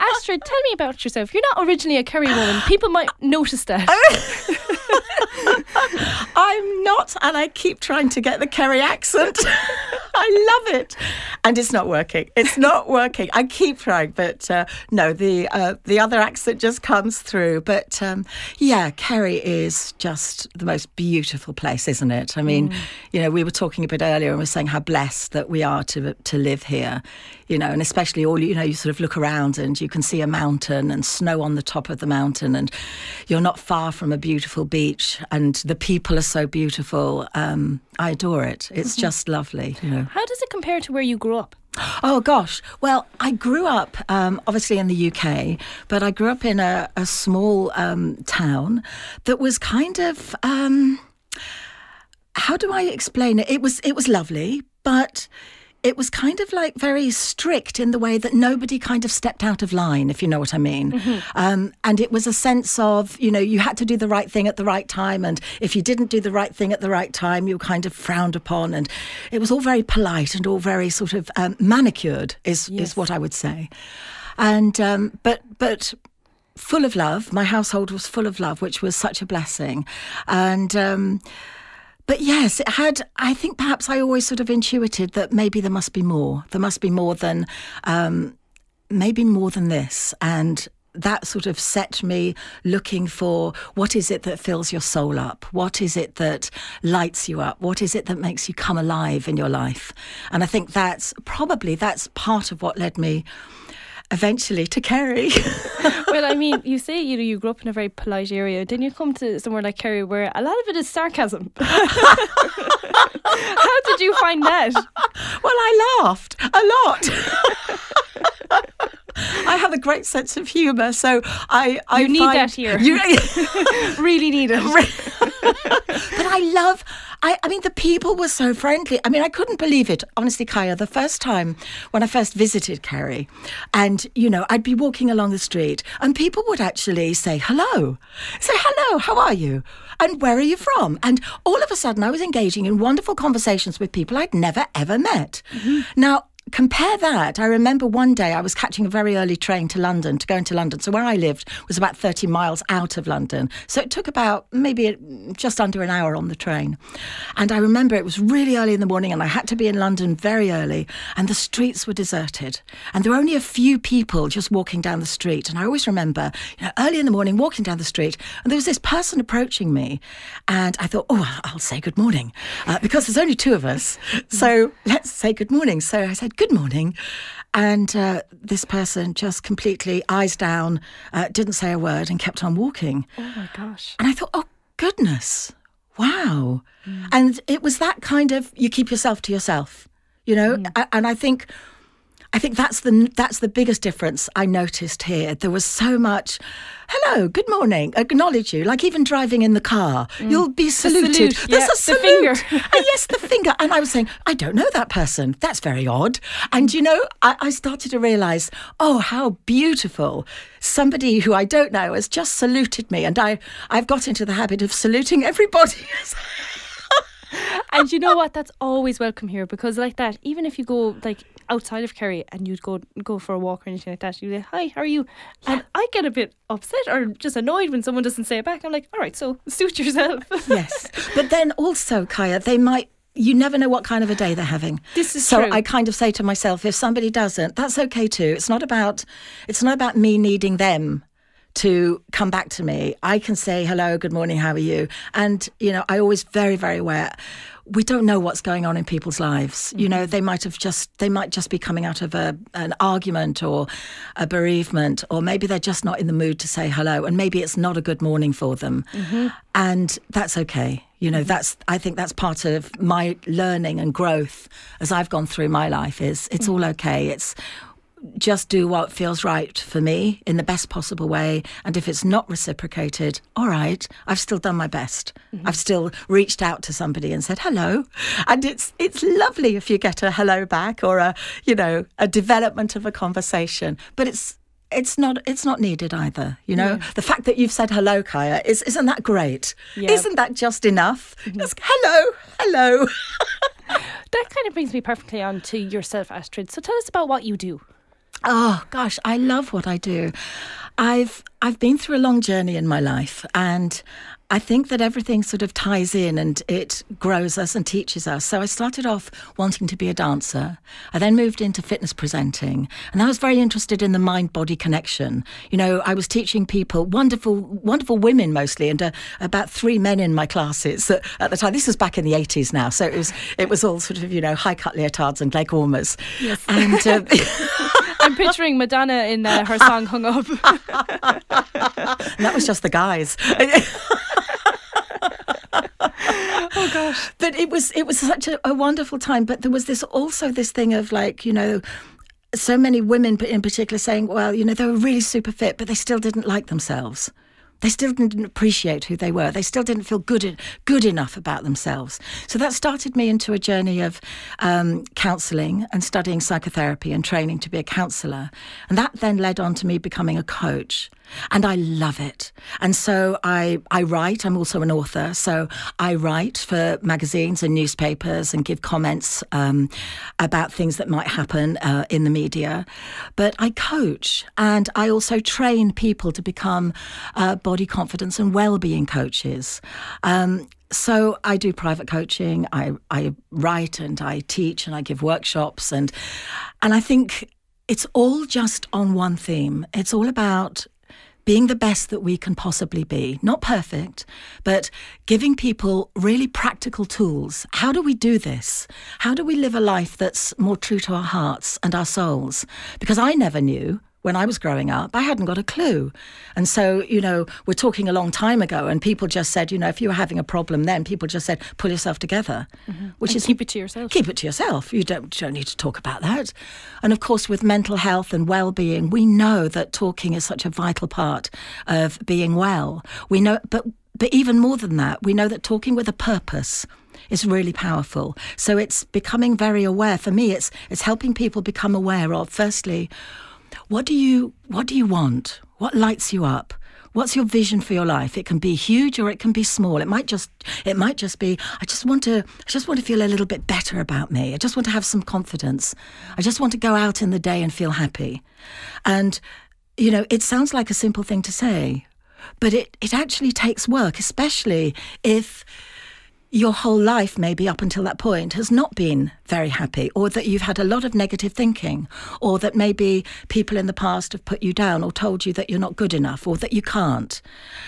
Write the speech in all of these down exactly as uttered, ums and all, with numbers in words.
Astrid, tell me about yourself. You're not originally a Kerry woman. People might notice that. I'm not, and I keep trying to get the Kerry accent. I love it, and it's not working. It's not working. I keep trying, but uh, no, the uh, the other accent just comes through. But um, yeah, Kerry is just the most beautiful place, isn't it? I mean, mm. you know, we were talking a bit earlier, and we were saying how blessed that we are to to live here. You know, and especially all, you know, you sort of look around and you can see a mountain and snow on the top of the mountain, and you're not far from a beautiful beach, and the people are so beautiful. Um, I adore it. It's mm-hmm. just lovely, you know. How does it compare to where you grew up? Oh, gosh. Well, I grew up, um, obviously, in the U K, but I grew up in a, a small um, town that was kind of, um, how do I explain it? It was, it was lovely, but it was kind of like very strict in the way that nobody kind of stepped out of line, if you know what I mean. Mm-hmm. Um, and it was a sense of, you know, you had to do the right thing at the right time. And if you didn't do the right thing at the right time, you were kind of frowned upon. And it was all very polite and all very sort of um, manicured is, yes. is what I would say. And um, but but full of love. My household was full of love, which was such a blessing. And um But yes, it had, I think perhaps I always sort of intuited that maybe there must be more. There must be more than, um, maybe more than this. And that sort of set me looking for what is it that fills your soul up? What is it that lights you up? What is it that makes you come alive in your life? And I think that's probably, that's part of what led me eventually to Kerry. Well, I mean, you say you know you grew up in a very polite area. Then you come to somewhere like Kerry where a lot of it is sarcasm. How did you find that? Well, I laughed a lot. I have a great sense of humour, so I, I you need find that here. You really need it. But I love. I, I mean, the people were so friendly. I mean, I couldn't believe it, honestly, Kaya, the first time when I first visited Kerry. And, you know, I'd be walking along the street and people would actually say, hello. Say, hello, how are you? And where are you from? And all of a sudden I was engaging in wonderful conversations with people I'd never, ever met. Mm-hmm. Now, compare that. I remember one day I was catching a very early train to London, to go into London. So where I lived was about thirty miles out of London. So it took about maybe just under an hour on the train. And I remember it was really early in the morning and I had to be in London very early and the streets were deserted. And there were only a few people just walking down the street. And I always remember, you know, early in the morning walking down the street and there was this person approaching me. And I thought, oh, I'll say good morning uh, because there's only two of us. So let's say good morning. So I said, good morning. And uh, this person just completely eyes down, uh, didn't say a word and kept on walking. Oh my gosh. And I thought, oh goodness, wow. Mm. And it was that kind of, you keep yourself to yourself, you know, mm. and I think I think that's the that's the biggest difference I noticed here. There was so much, hello, good morning, acknowledge you. Like even driving in the car, mm. you'll be saluted. Salute. There's yeah, a salute. The finger. And yes, the finger. And I was saying, I don't know that person. That's very odd. And, you know, I, I started to realise, oh, how beautiful. Somebody who I don't know has just saluted me. And I, I've got into the habit of saluting everybody. And you know what? That's always welcome here because like that, even if you go like outside of Kerry and you'd go go for a walk or anything like that, you'd be like, hi, how are you? Yeah. And I get a bit upset or just annoyed when someone doesn't say it back. I'm like, all right, so suit yourself. Yes. But then also, Kaya, they might, you never know what kind of a day they're having. This is so true. I kind of say to myself, if somebody doesn't, that's okay too. It's not about, it's not about me needing them to come back to me. I can say, hello, good morning, how are you? And, you know, I always very, very aware. We don't know what's going on in people's lives. Mm-hmm. You know, they might have just, they might just be coming out of a an argument or a bereavement, or maybe they're just not in the mood to say hello, and maybe it's not a good morning for them. Mm-hmm. And that's okay. You know, mm-hmm. that's, I think that's part of my learning and growth as I've gone through my life is it's mm-hmm. all okay. It's, just do what feels right for me in the best possible way. And if it's not reciprocated, all right, I've still done my best. Mm-hmm. I've still reached out to somebody and said hello. And it's it's lovely if you get a hello back or a, you know, a development of a conversation. But it's it's not it's not needed either, you know. Yeah. The fact that you've said hello, Kaya, is isn't that great? Yeah. Isn't that just enough? Mm-hmm. Just hello, hello. That kind of brings me perfectly on to yourself, Astrid. So tell us about what you do. Oh gosh, I love what I do. I've I've been through a long journey in my life, and I think that everything sort of ties in and it grows us and teaches us. So I started off wanting to be a dancer. I then moved into fitness presenting, and I was very interested in the mind-body connection. You know, I was teaching people, wonderful, wonderful women mostly, and uh, about three men in my classes at, at the time. This was back in the eighties now, so it was it was all sort of, you know, high-cut leotards and leg warmers. Yes. And um, I'm picturing Madonna in uh, her song "Hung Up." And that was just the guys. Oh gosh. But it was it was such a, a wonderful time. But there was this also this thing of like, you know, so many women in particular saying, well, you know, they were really super fit, but they still didn't like themselves. They still didn't appreciate who they were. They still didn't feel good good enough about themselves. So that started me into a journey of um, counselling and studying psychotherapy and training to be a counsellor. And that then led on to me becoming a coach. And I love it. And so I, I write. I'm also an author. So I write for magazines and newspapers and give comments um, about things that might happen uh, in the media. But I coach, and I also train people to become uh, body confidence and well-being coaches. Um, So I do private coaching, I, I write and I teach and I give workshops. And and I think it's all just on one theme. It's all about being the best that we can possibly be. Not perfect, but giving people really practical tools. How do we do this? How do we live a life that's more true to our hearts and our souls? Because I never knew. When I was growing up, I hadn't got a clue. And so, you know, we're talking a long time ago, and people just said, you know, if you were having a problem then, people just said, pull yourself together. Mm-hmm. Which and is keep it to yourself. Keep it to yourself. You don't, you don't need to talk about that. And of course, with mental health and well-being, we know that talking is such a vital part of being well. We know, but but even more than that, we know that talking with a purpose is really powerful. So it's becoming very aware. For me, it's it's helping people become aware of, firstly, What do you what do you want? What lights you up? What's your vision for your life? It can be huge or it can be small. It might just it might just be I just want to I just want to feel a little bit better about me. I just want to have some confidence. I just want to go out in the day and feel happy. And you know, it sounds like a simple thing to say, but it, it actually takes work, especially if your whole life, maybe up until that point, has not been very happy, or that you've had a lot of negative thinking, or that maybe people in the past have put you down or told you that you're not good enough or that you can't.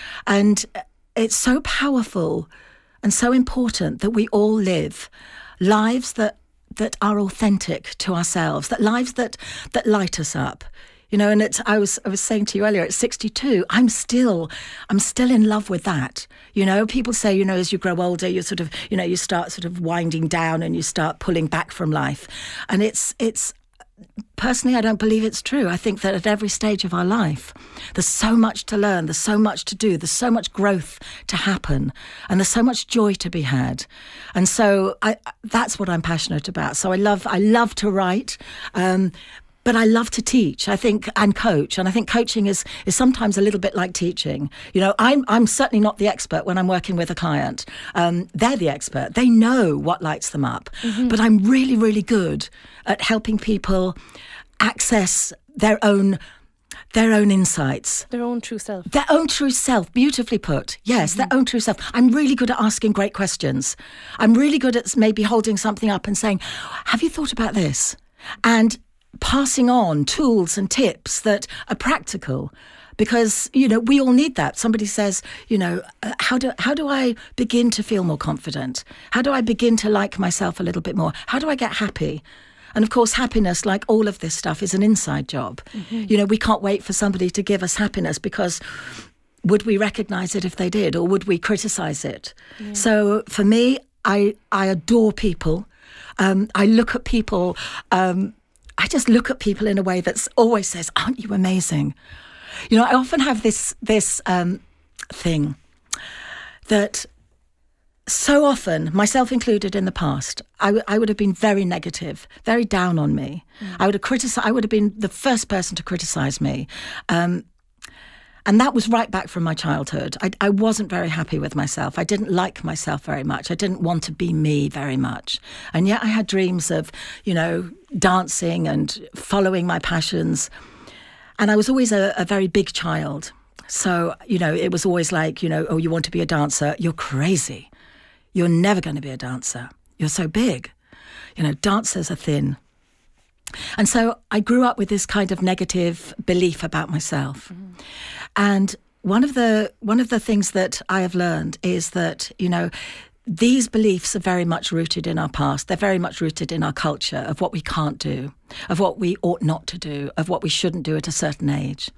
And it's so powerful and so important that we all live lives that that are authentic to ourselves, that lives that that light us up. You know, and it's, I was I was saying to you earlier, at sixty-two, I'm still I'm still in love with that. You know, people say, you know, as you grow older, you sort of, you know, you start sort of winding down and you start pulling back from life. And it's it's personally, I don't believe it's true. I think that at every stage of our life, there's so much to learn, there's so much to do, there's so much growth to happen, and there's so much joy to be had. And so I, that's what I'm passionate about. So I love I love to write. Um, But I love to teach, I think, and coach. And I think coaching is is sometimes a little bit like teaching. You know, I'm I'm certainly not the expert when I'm working with a client. Um, they're the expert. They know what lights them up. Mm-hmm. But I'm really, really good at helping people access their own their own insights. Their own true self. Their own true self, beautifully put. Yes, mm-hmm. Their own true self. I'm really good at asking great questions. I'm really good at maybe holding something up and saying, have you thought about this? And passing on tools and tips that are practical, because, you know, we all need that. Somebody says, you know, uh, how do how do I begin to feel more confident? How do I begin to like myself a little bit more? How do I get happy? And of course, happiness, like all of this stuff, is an inside job. Mm-hmm. You know, we can't wait for somebody to give us happiness, because would we recognise it if they did, or would we criticise it? Yeah. So for me, I I adore people. Um, I look at people. Um, I just look at people in a way that always says, aren't you amazing? You know, I often have this this um, thing that so often, myself included in the past, I, w- I would have been very negative, very down on me. Mm. I would have criticized, I would have been the first person to criticise me. Um, And that was right back from my childhood. I, I wasn't very happy with myself. I didn't like myself very much. I didn't want to be me very much. And yet I had dreams of, you know, dancing and following my passions. And I was always a, a very big child. So, you know, it was always like, you know, oh, you want to be a dancer? You're crazy. You're never going to be a dancer. You're so big. You know, dancers are thin. And so I grew up with this kind of negative belief about myself. Mm. And one of the one of the things that I have learned is that, you know, these beliefs are very much rooted in our past. They're very much rooted in our culture of what we can't do, of what we ought not to do, of what we shouldn't do at a certain age.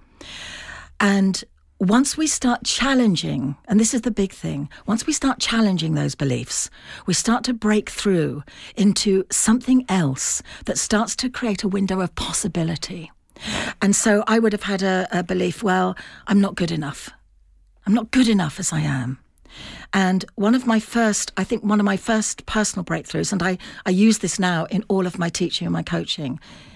And once we start challenging, and this is the big thing, once we start challenging those beliefs, we start to break through into something else that starts to create a window of possibility. And so I would have had a, a belief, well, I'm not good enough. I'm not good enough as I am. And one of my first, I think one of my first personal breakthroughs, and I, I use this now in all of my teaching and my coaching,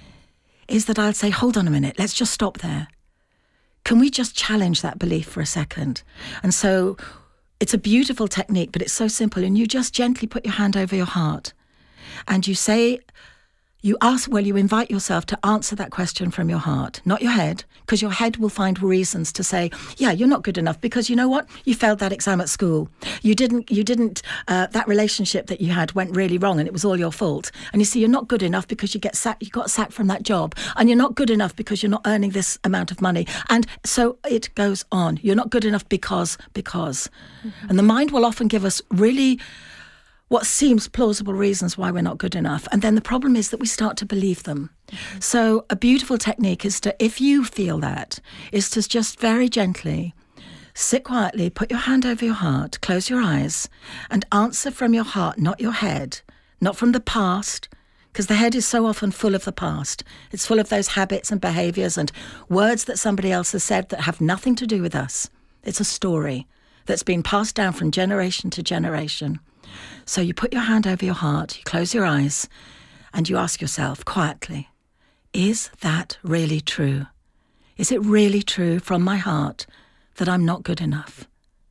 is that I'll say, hold on a minute, let's just stop there. Can we just challenge that belief for a second? And so it's a beautiful technique, but it's so simple. And you just gently put your hand over your heart and you say, you ask, well, you invite yourself to answer that question from your heart, not your head, because your head will find reasons to say, yeah, you're not good enough because you know what? You failed that exam at school. You didn't, you didn't, uh, that relationship that you had went really wrong and it was all your fault. And you see, you're not good enough because you get sacked, you got sacked from that job. And you're not good enough because you're not earning this amount of money. And so it goes on. You're not good enough because, because. Mm-hmm. And the mind will often give us really what seems plausible reasons why we're not good enough. And then the problem is that we start to believe them. Mm-hmm. So a beautiful technique is to, if you feel that, is to just very gently sit quietly, put your hand over your heart, close your eyes, and answer from your heart, not your head, not from the past, because the head is so often full of the past. It's full of those habits and behaviours and words that somebody else has said that have nothing to do with us. It's a story that's been passed down from generation to generation. So you put your hand over your heart, you close your eyes, and you ask yourself quietly, is that really true? Is it really true from my heart that I'm not good enough?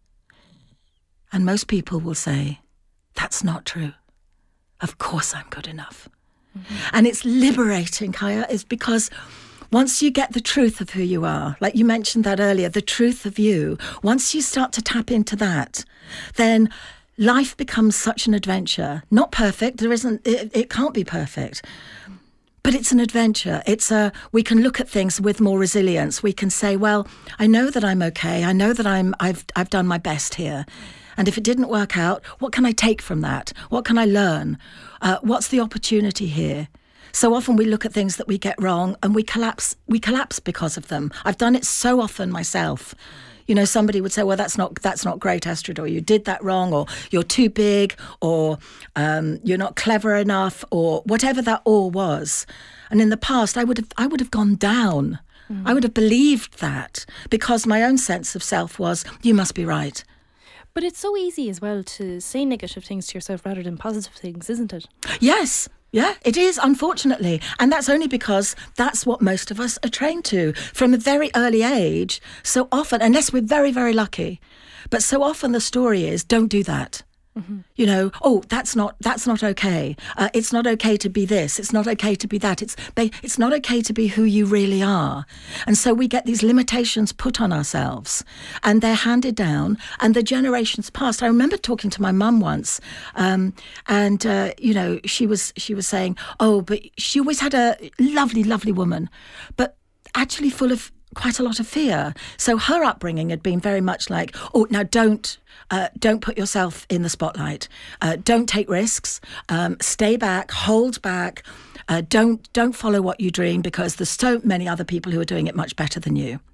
And most people will say, that's not true. Of course I'm good enough. Mm-hmm. And it's liberating, Kaya, is because once you get the truth of who you are, like you mentioned that earlier, the truth of you, once you start to tap into that, then life becomes such an adventure. Not perfect. There isn't, it, it can't be perfect. But it's an adventure. It's a, we can look at things with more resilience. We can say, well, I know that I'm okay. I know that I'm, I've, I've done my best here. And if it didn't work out, what can I take from that? What can I learn? Uh, what's the opportunity here? So often we look at things that we get wrong and we collapse, we collapse because of them. I've done it so often myself. You know, somebody would say, well, that's not that's not great, Astrid, or you did that wrong, or you're too big, or um, you're not clever enough, or whatever that all was. And in the past, I would have I would have gone down. Mm. I would have believed that because my own sense of self was, you must be right. But it's so easy as well to say negative things to yourself rather than positive things, isn't it? Yes. Yeah, it is, unfortunately. And that's only because that's what most of us are trained to from a very early age. So often, unless we're very, very lucky, but so often the story is, don't do that. Mm-hmm. You know, oh, that's not that's not okay. Uh, it's not okay to be this. It's not okay to be that. It's it's not okay to be who you really are. And so we get these limitations put on ourselves, and they're handed down. And the generations past. I remember talking to my mum once, um, and uh, you know, she was she was saying, oh, but she always had a lovely, lovely woman, but actually full of quite a lot of fear. So her upbringing had been very much like, oh, now don't. Uh, don't put yourself in the spotlight. Uh, don't take risks. Um, stay back. Hold back. Uh, don't don't follow what you dream because there's so many other people who are doing it much better than you.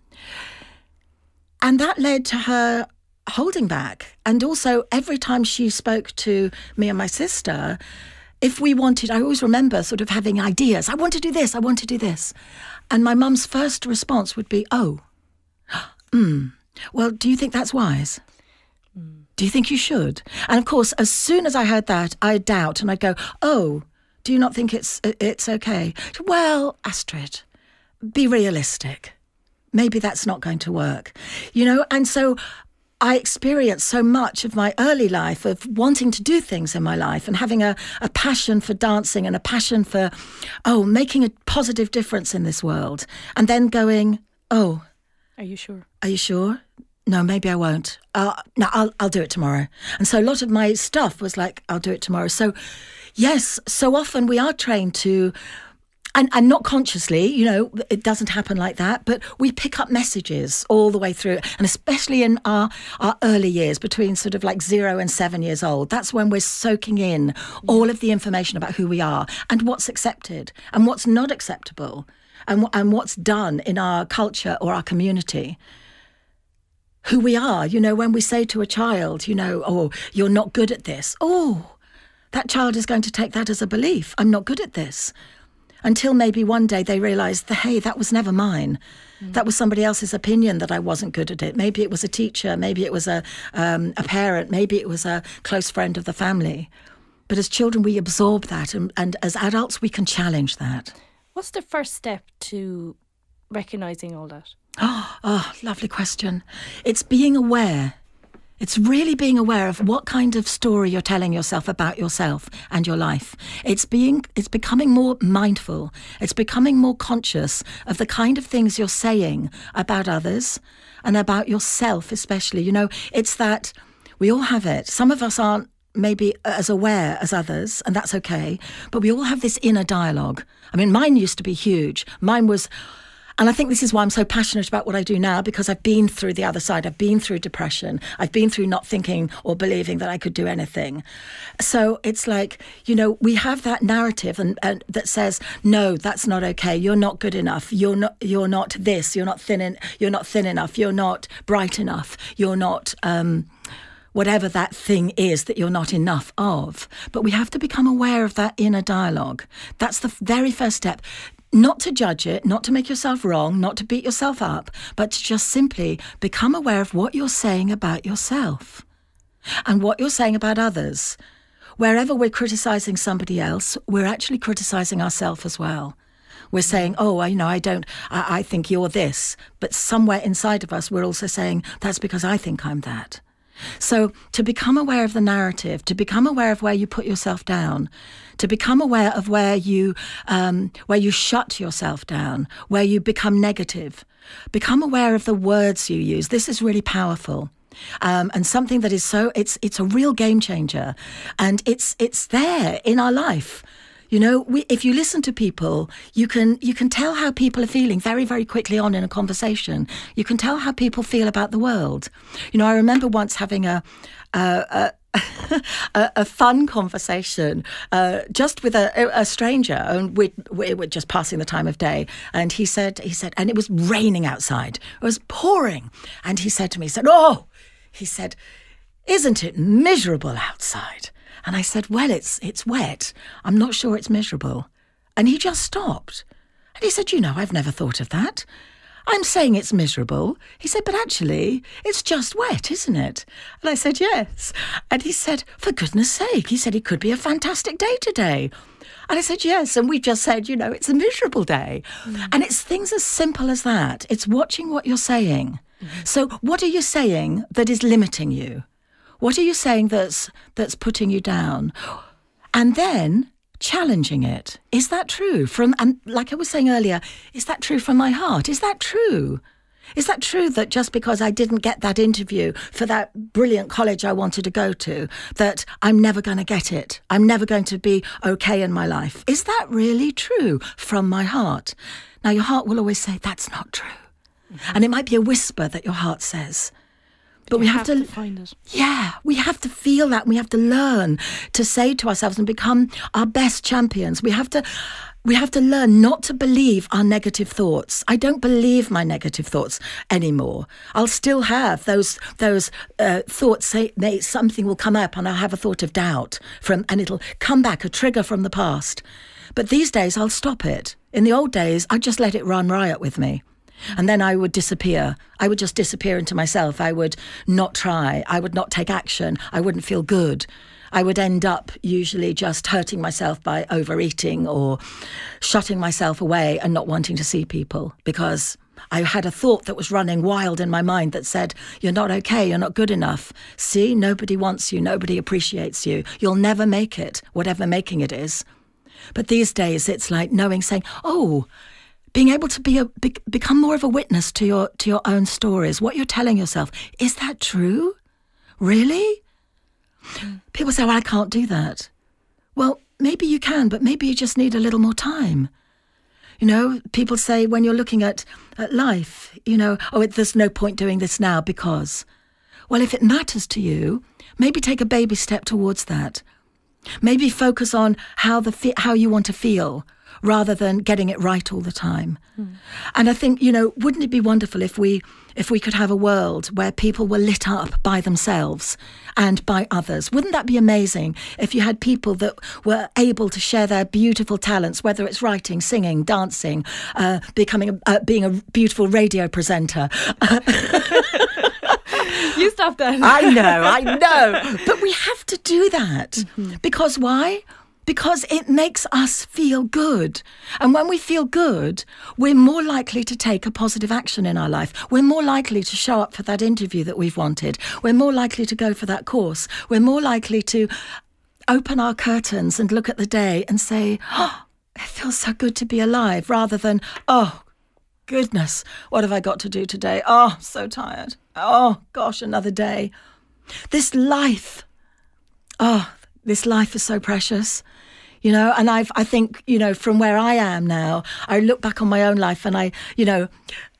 And that led to her holding back. And also, every time she spoke to me and my sister, if we wanted, I always remember sort of having ideas. I want to do this. I want to do this. And my mum's first response would be, oh, mm, well, do you think that's wise? Do you think you should? And of course, as soon as I heard that, I'd doubt and I'd go, oh, do you not think it's it's okay? Well, Astrid, be realistic. maybe that's not going to work, you know? And so I experienced so much of my early life of wanting to do things in my life and having a, a passion for dancing and a passion for, oh, making a positive difference in this world. And then going, oh. Are you sure? Are you sure? No, maybe I won't. Uh, no, I'll I'll do it tomorrow. And so a lot of my stuff was like, I'll do it tomorrow. So, yes, so often we are trained to, and, and not consciously, you know, it doesn't happen like that, but we pick up messages all the way through. And especially in our, our early years, between sort of like zero and seven years old, that's when we're soaking in all of the information about who we are and what's accepted and what's not acceptable and, and what's done in our culture or our community. Who we are, you know, when we say to a child, you know, oh, you're not good at this. Oh, that child is going to take that as a belief. I'm not good at this. Until maybe one day they realise that, hey, that was never mine. Mm. That was somebody else's opinion that I wasn't good at it. Maybe it was a teacher. Maybe it was a, um, a parent. Maybe it was a close friend of the family. But as children, we absorb that. And, and as adults, we can challenge that. What's the first step to recognising all that? Oh, oh, lovely question. It's being aware. It's really being aware of what kind of story you're telling yourself about yourself and your life. It's being, it's becoming more mindful. It's becoming more conscious of the kind of things you're saying about others and about yourself especially. You know, it's that we all have it. Some of us aren't maybe as aware as others, and that's okay. But we all have this inner dialogue. I mean, mine used to be huge. Mine was... And I think this is why I'm so passionate about what I do now, because I've been through the other side. I've been through depression. I've been through not thinking or believing that I could do anything. So it's like, you know, we have that narrative and, and that says, no, that's not okay. You're not good enough. You're not. You're not this. You're not thin. In, you're not thin enough. You're not bright enough. You're not. Um, whatever that thing is that you're not enough of. But we have to become aware of that inner dialogue. That's the very first step. Not to judge it, not to make yourself wrong, not to beat yourself up, but to just simply become aware of what you're saying about yourself and what you're saying about others. Wherever we're criticising somebody else, we're actually criticising ourselves as well. We're saying, oh, you know, I don't, I, I think you're this. But somewhere inside of us, we're also saying, that's because I think I'm that. So to become aware of the narrative, to become aware of where you put yourself down, to become aware of where you um, where you shut yourself down, where you become negative, become aware of the words you use. This is really powerful. Um, and something that is so, it's it's a real game changer. And it's it's there in our life. You know, we, if you listen to people, you can you can tell how people are feeling very, very quickly on in a conversation. You can tell how people feel about the world. You know, I remember once having a a, a, a, a fun conversation uh, just with a, a stranger, and we, we were just passing the time of day. And he said, he said, and it was raining outside. It was pouring. And he said to me, he said, oh, he said, isn't it miserable outside? And I said, well, it's it's wet. I'm not sure it's miserable. And he just stopped. And he said, you know, I've never thought of that. I'm saying it's miserable. He said, but actually, it's just wet, isn't it? And I said, yes. And he said, for goodness sake, he said, it could be a fantastic day today. And I said, yes. And we just said, you know, it's a miserable day. Mm. And it's things as simple as that. It's watching what you're saying. Mm. So what are you saying that is limiting you? What are you saying that's that's putting you down? And then challenging it. Is that true? From and like I was saying earlier, is that true from my heart? Is that true? Is that true that just because I didn't get that interview for that brilliant college I wanted to go to, that I'm never going to get it? I'm never going to be okay in my life. Is that really true from my heart? Now, your heart will always say, that's not true. Mm-hmm. And it might be a whisper that your heart says. But you we have, have to, to find it. Yeah, we have to feel that. We have to learn to say to ourselves and become our best champions. We have to, we have to learn not to believe our negative thoughts. I don't believe my negative thoughts anymore. I'll still have those those uh, thoughts. Say, may, something will come up, and I'll have a thought of doubt from, and it'll come back, a trigger from the past. But these days, I'll stop it. In the old days, I'd just let it run riot with me. And then I would disappear. I would just disappear into myself. I would not try. I would not take action. I wouldn't feel good. I would end up usually just hurting myself by overeating or shutting myself away and not wanting to see people because I had a thought that was running wild in my mind that said, you're not okay, you're not good enough. See, nobody wants you, nobody appreciates you. You'll never make it, whatever making it is. But these days it's like knowing, saying, oh, being able to be a, be, become more of a witness to your to your own stories, what you're telling yourself. Is that true? Really? Mm. People say, well, I can't do that. Well, maybe you can, but maybe you just need a little more time. You know, people say when you're looking at, at life, you know, oh, it, there's no point doing this now because. Well, if it matters to you, maybe take a baby step towards that. Maybe focus on how the how you want to feel rather than getting it right all the time. Mm. And I think, you know, wouldn't it be wonderful if we if we could have a world where people were lit up by themselves and by others? Wouldn't that be amazing if you had people that were able to share their beautiful talents, whether it's writing, singing, dancing, uh, becoming a, uh, being a beautiful radio presenter. You stop that. I know, I know. But we have to do that. Mm-hmm. Because why? Because it makes us feel good. And when we feel good, we're more likely to take a positive action in our life. We're more likely to show up for that interview that we've wanted. We're more likely to go for that course. We're more likely to open our curtains and look at the day and say, oh, it feels so good to be alive, rather than, oh, goodness, what have I got to do today? Oh, so tired. Oh, gosh, another day. This life, oh, this life is so precious, you know, and I've, I think, you know, from where I am now, I look back on my own life and I, you know,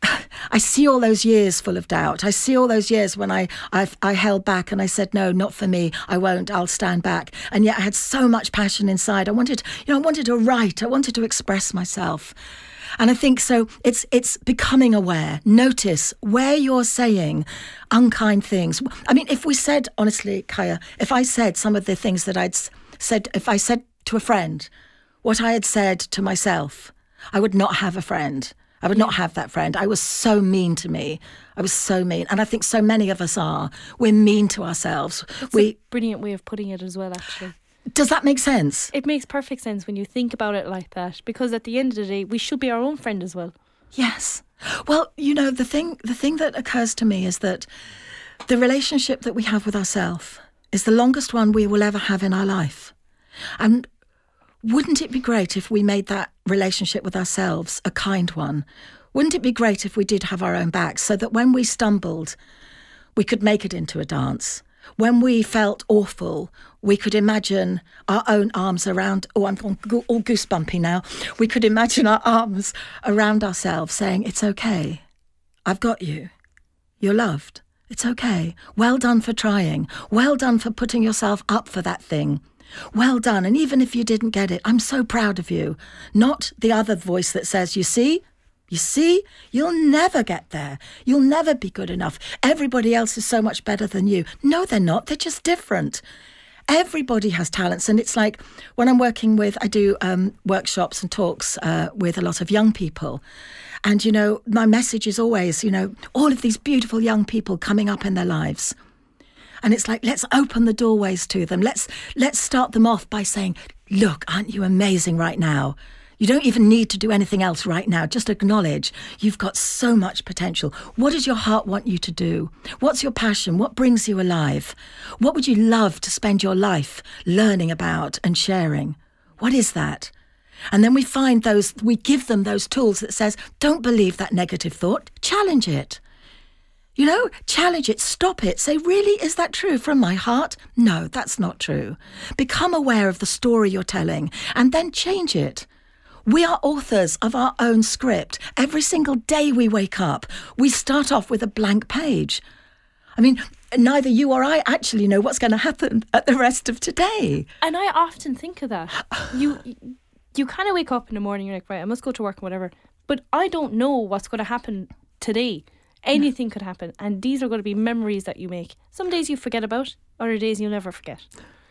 I see all those years full of doubt. I see all those years when I, I, I held back and I said, no, not for me. I won't. I'll stand back. And yet I had so much passion inside. I wanted, you know, I wanted to write. I wanted to express myself. And I think so it's it's becoming aware. Notice where you're saying unkind things. I mean, if we said, honestly, Kaya, if I said some of the things that I'd said, if I said to a friend what I had said to myself, I would not have a friend. I would not have that friend. I was so mean to me. I was so mean. And I think so many of us are. We're mean to ourselves. That's we, a brilliant way of putting it as well, actually. Does that make sense? It makes perfect sense when you think about it like that, because at the end of the day, we should be our own friend as well. Yes. Well, you know, the thing the thing that occurs to me is that the relationship that we have with ourselves is the longest one we will ever have in our life. And wouldn't it be great if we made that relationship with ourselves a kind one? Wouldn't it be great if we did have our own backs, so that when we stumbled, we could make it into a dance? When we felt awful, we could imagine our own arms around, oh, I'm all goosebumpy now. We could imagine our arms around ourselves saying, it's okay. I've got you. You're loved. It's okay. Well done for trying. Well done for putting yourself up for that thing. Well done. And even if you didn't get it, I'm so proud of you. Not the other voice that says, you see, You see, you'll never get there. You'll never be good enough. Everybody else is so much better than you. No, they're not. They're just different. Everybody has talents. And it's like when I'm working with, I do um, workshops and talks uh, with a lot of young people. And, you know, my message is always, you know, all of these beautiful young people coming up in their lives. And it's like, let's open the doorways to them. Let's let's start them off by saying, look, aren't you amazing right now? You don't even need to do anything else right now. Just acknowledge you've got so much potential. What does your heart want you to do? What's your passion? What brings you alive? What would you love to spend your life learning about and sharing? What is that? And then we find those, we give them those tools that says, don't believe that negative thought, challenge it. You know, challenge it, stop it, say, really, is that true from my heart? No, that's not true. Become aware of the story you're telling and then change it. We are authors of our own script. Every single day we wake up, we start off with a blank page. I mean, neither you or I actually know what's going to happen at the rest of today. And I often think of that. You you kind of wake up in the morning, you're like, right, I must go to work and whatever. But I don't know what's going to happen today. Anything no. could happen. And these are going to be memories that you make. Some days you forget about, other days you'll never forget.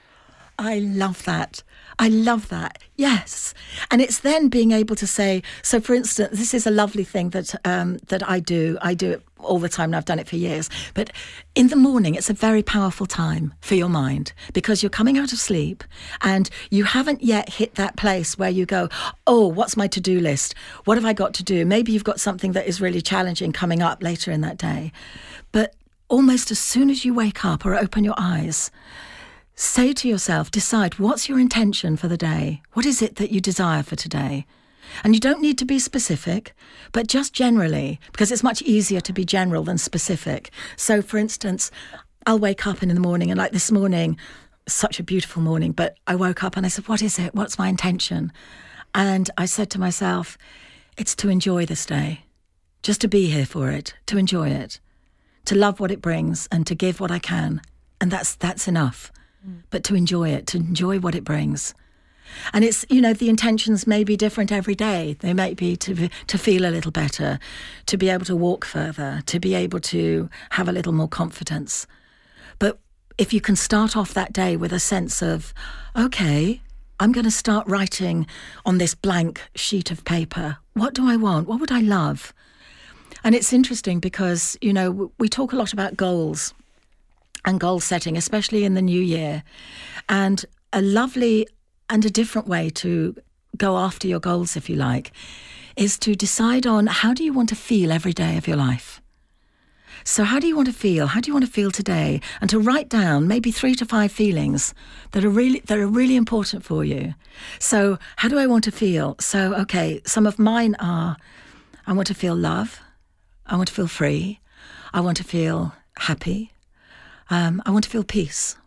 I love that. I love that. Yes. And it's then being able to say, so for instance, this is a lovely thing that um, that I do. I do it all the time, and I've done it for years. But in the morning, it's a very powerful time for your mind because you're coming out of sleep and you haven't yet hit that place where you go, oh, what's my to-do list? What have I got to do? Maybe you've got something that is really challenging coming up later in that day. But almost as soon as you wake up or open your eyes, say to yourself, decide what's your intention for the day? What is it that you desire for today? And you don't need to be specific, but just generally, because it's much easier to be general than specific. So, for instance, I'll wake up in the morning, and like this morning, such a beautiful morning, but I woke up and I said, what is it? What's my intention? And I said to myself, it's to enjoy this day, just to be here for it, to enjoy it, to love what it brings and to give what I can. And that's that's enough. Mm. But to enjoy it, to enjoy what it brings. And it's, you know, the intentions may be different every day. They might be to to feel a little better, to be able to walk further, to be able to have a little more confidence. But if you can start off that day with a sense of, okay, I'm going to start writing on this blank sheet of paper. What do I want? What would I love? And it's interesting because, you know, we talk a lot about goals and goal setting, especially in the new year. And a lovely and a different way to go after your goals, if you like, is to decide on how do you want to feel every day of your life. So how do you want to feel? How do you want to feel today? And to write down maybe three to five feelings that are really that are really important for you. So how do I want to feel? So, okay, some of mine are, I want to feel love. I want to feel free. I want to feel happy. Um, I want to feel peace.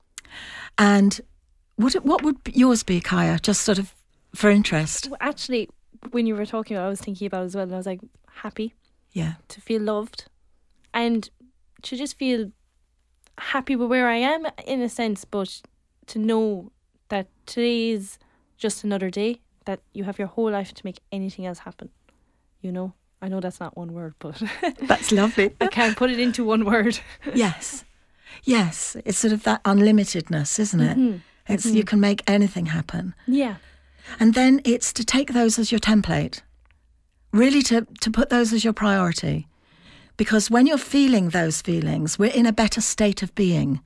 And What what would yours be, Kaya? Just sort of for interest. Well, actually, when you were talking, I was thinking about it as well, and I was like, happy. Yeah. To feel loved, and to just feel happy with where I am in a sense, but to know that today is just another day. That you have your whole life to make anything else happen. You know, I know that's not one word, but that's lovely. I can't put it into one word. Yes, yes. It's sort of that unlimitedness, isn't it? Mm-hmm. It's mm-hmm. You can make anything happen. Yeah. And then it's to take those as your template. Really to, to put those as your priority. Because when you're feeling those feelings, we're in a better state of being.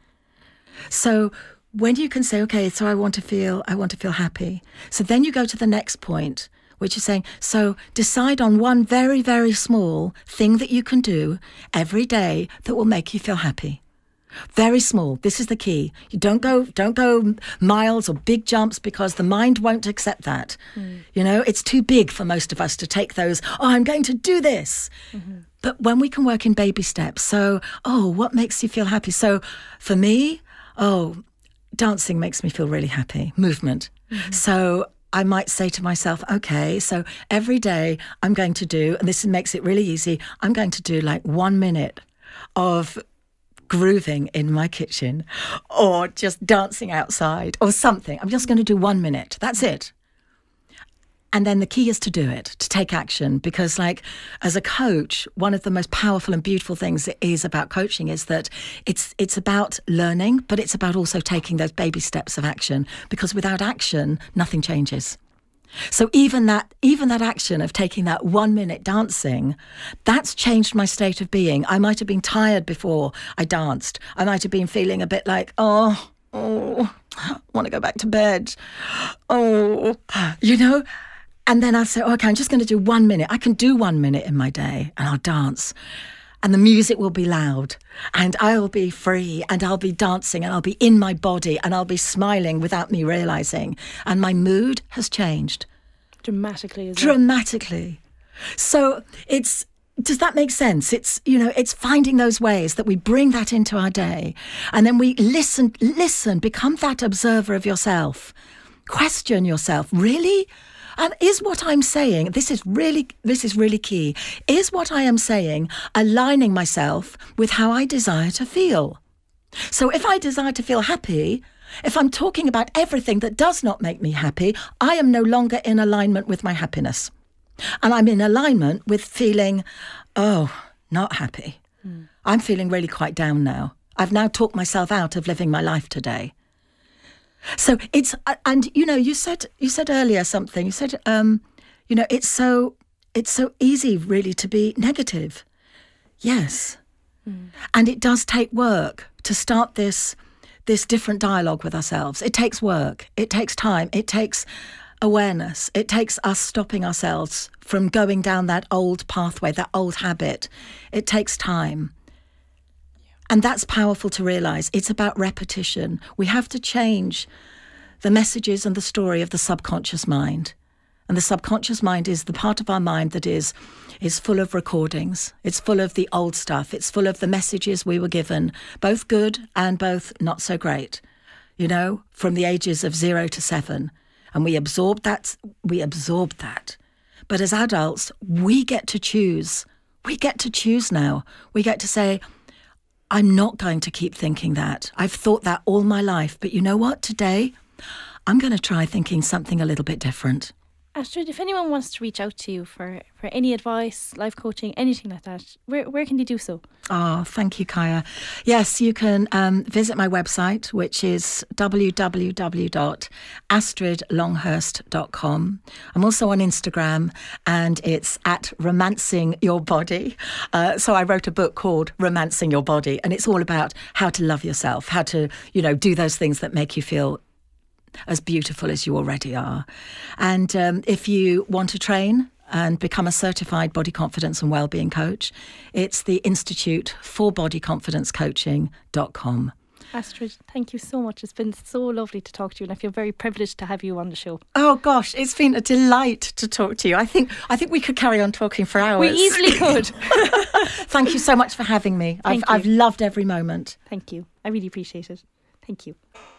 So when you can say, okay, so I want to feel, I want to feel happy. So then you go to the next point, which is saying, so decide on one very, very small thing that you can do every day that will make you feel happy. Very small. This is the key. You don't go don't go miles or big jumps because the mind won't accept that. Mm. You know, it's too big for most of us to take those, oh, I'm going to do this. Mm-hmm. But when we can work in baby steps, so, oh, what makes you feel happy? So for me, oh, dancing makes me feel really happy. Movement. Mm-hmm. So I might say to myself, okay, so every day I'm going to do, and this makes it really easy, I'm going to do like one minute of grooving in my kitchen or just dancing outside or something. I'm just going to do one minute. That's it. And then the key is to do it, to take action, because like as a coach, one of the most powerful and beautiful things it is about coaching is that it's it's about learning, but it's about also taking those baby steps of action, because without action, nothing changes. So even that even that action of taking that one minute dancing, that's changed my state of being. I might have been tired before I danced. I might have been feeling a bit like, oh, oh, I want to go back to bed. Oh, you know? And then I'll say, okay, I'm just going to do one minute. I can do one minute in my day and I'll dance. And the music will be loud and I'll be free and I'll be dancing and I'll be in my body and I'll be smiling without me realising. And my mood has changed. Dramatically, is Dramatically. It? So it's, does that make sense? It's, you know, it's finding those ways that we bring that into our day. And then we listen, listen, become that observer of yourself. Question yourself. Really? And is what I'm saying, this is really this is really key, is what I am saying aligning myself with how I desire to feel? So if I desire to feel happy, if I'm talking about everything that does not make me happy, I am no longer in alignment with my happiness. And I'm in alignment with feeling, oh, not happy. Mm. I'm feeling really quite down now. I've now talked myself out of living my life today. So it's, and you know, you said you said earlier something. You said, um, you know, it's so it's so easy really to be negative. Yes. Mm. And it does take work to start this this different dialogue with ourselves. It takes work. It takes time. It takes awareness. It takes us stopping ourselves from going down that old pathway, that old habit. It takes time. And that's powerful to realise. It's about repetition. We have to change the messages and the story of the subconscious mind. And the subconscious mind is the part of our mind that is is full of recordings. It's full of the old stuff. It's full of the messages we were given, both good and both not so great, you know, from the ages of zero to seven. And we absorbed that. We absorbed that. But as adults, we get to choose. We get to choose now. We get to say, I'm not going to keep thinking that. I've thought that all my life. But you know what? Today, I'm going to try thinking something a little bit different. Astrid, if anyone wants to reach out to you for, for any advice, life coaching, anything like that, where where can they do so? Oh, thank you, Kaya. Yes, you can um, visit my website, which is w w w dot astrid longhurst dot com. I'm also on Instagram, and it's at Romancing Your Body. Uh, so I wrote a book called Romancing Your Body, and it's all about how to love yourself, how to, you know, do those things that make you feel as beautiful as you already are. And um, if you want to train and become a certified body confidence and wellbeing coach, it's the Institute for Body Confidence Coaching dot com. Astrid, thank you so much. It's been so lovely to talk to you, and I feel very privileged to have you on the show. Oh gosh, it's been a delight to talk to you. I think I think we could carry on talking for hours. We easily could. Thank you so much for having me. I've, Thank you. I've loved every moment. Thank you. I really appreciate it. Thank you.